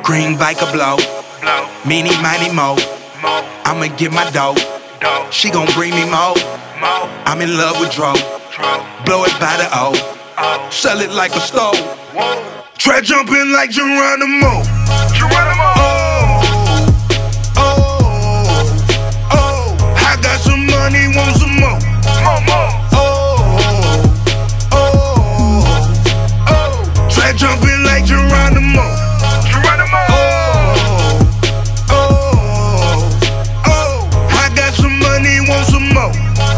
Green bike a blow, meanie miny mo. I'ma get my dough. She gon' bring me more. I'm in love with Dro. Blow it by the O. Sell it like a stove. Try jumping like Geronimo. I got some money, want some more. Try jumping like Geronimo. I got some money, want some more.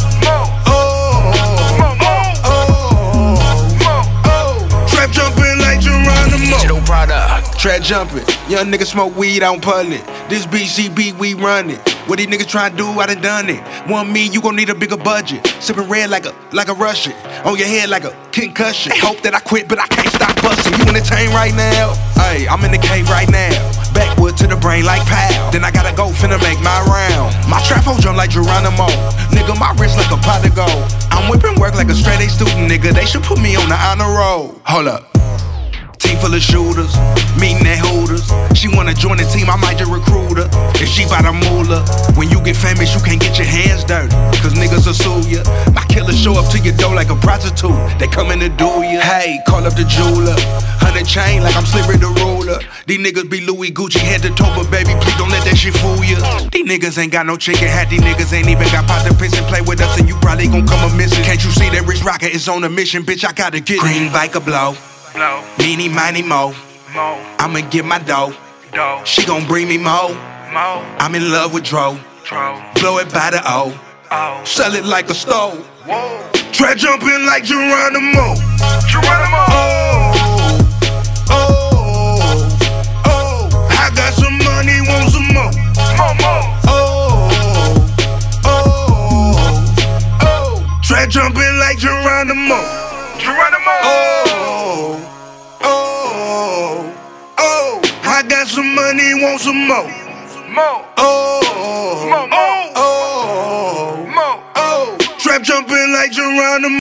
Trap jumping like Geronimo. Digital product. Trap jumping, young niggas smoke weed out in public. This BCB, we run it. What these niggas try to do, I done it. Want me, you gon' need a bigger budget. Sippin' red like a Russian. On your head like a concussion. Hope that I quit, but I can't stop bustin'. You entertain right now? Ay, I'm in the cave right now. Backwood to the brain like pow. Then I gotta go, finna make my round. My trap hoe jump like Geronimo. Nigga, my wrist like a pot to go. I'm whipping work like a straight A student, nigga. They should put me on the honor roll. Hold up. Team full of shooters, meeting at Hooters. She wanna join the team, I might just recruit her. If she bout a moolah, when you get famous, you can't get your hands dirty, cause niggas will sue ya. My killers show up to your door like a prostitute. They coming to do ya. Hey, call up the jeweler. 100 chain like I'm Slippery the ruler. These niggas be Louis Gucci head to toe, but baby, please don't let that shit fool ya. These niggas ain't got no chicken hat. These niggas ain't even got pot to piss and play with us, and you probably gon' come a missing. Can't you see that Rich Rocker is on a mission, bitch? I gotta get green bike a blow. Meanie miny mo. I'ma get my dough. She gon' bring me more. I'm in love with Dro. Blow it by the O. Sell it like a stove. Try jumping like Geronimo. I got some money, want some more. Try jumping like Geronimo. I got some money, want some more. Trap jumping like Geronimo.